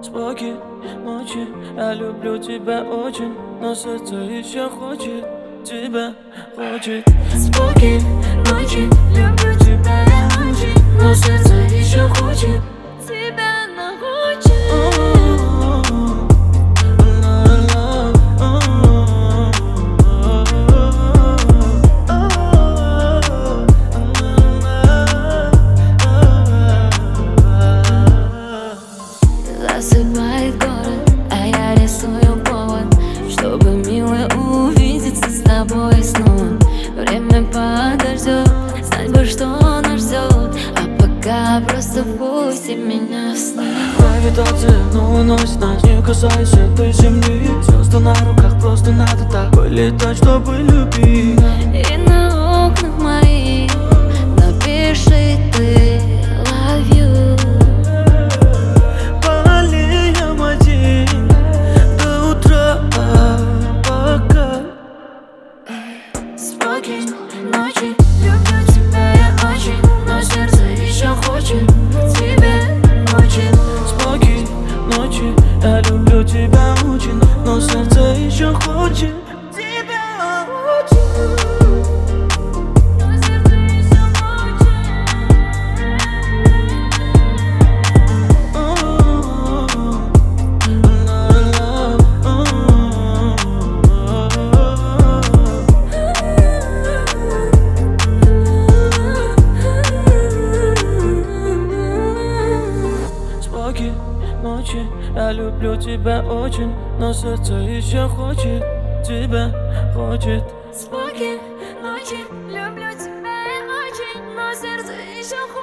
Спокойной ночи, я люблю тебя очень, но сердце еще хочет тебя, хочет. Спокойной ночи, люблю тебя я очень, но сердце еще хочет тебя, но хочет. Засыпает город, а я рисую повод, чтобы, милая, увидеться с тобой снова. Время подождет, знать бы, что нас ждет, а пока просто пусти меня в сны. Гравитация, но уносит нас, не касайся этой земли. Звезды на руках, просто надо так полетать, чтобы любить. И на окнах моих напиши ты love you. Болеем один до утра, пока. Спокойной ночи, люблю тебя я очень, но сердце еще хочет тебя, хочет. Спокойной ночи, я люблю тебя очень, но сердце еще хочет тебя, хочет. Ночи, я люблю тебя очень, но сердце еще хочет тебя, хочет. Спокойной ночи, люблю тебя я очень, но сердце еще хочет.